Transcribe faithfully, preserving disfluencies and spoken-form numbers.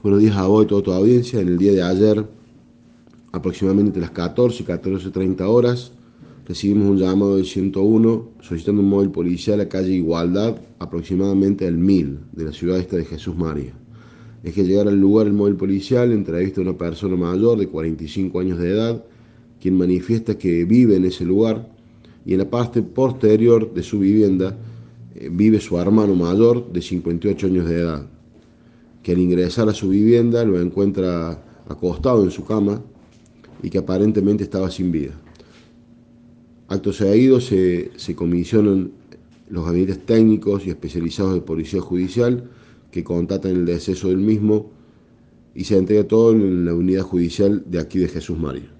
Buenos días a vos y toda tu audiencia. En el día de ayer, aproximadamente a las catorce, catorce treinta horas, recibimos un llamado del ciento uno solicitando un móvil policial a la calle Igualdad, aproximadamente al mil de la ciudad esta de Jesús María. Es que llegar al lugar el móvil policial entrevista a una persona mayor de cuarenta y cinco años de edad, quien manifiesta que vive en ese lugar y en la parte posterior de su vivienda eh, vive su hermano mayor de cincuenta y ocho años de edad, que al ingresar a su vivienda lo encuentra acostado en su cama y que aparentemente estaba sin vida. Acto seguido se, se comisionan los gabinetes técnicos y especializados de policía judicial que contatan el deceso del mismo y se entrega todo en la unidad judicial de aquí de Jesús María.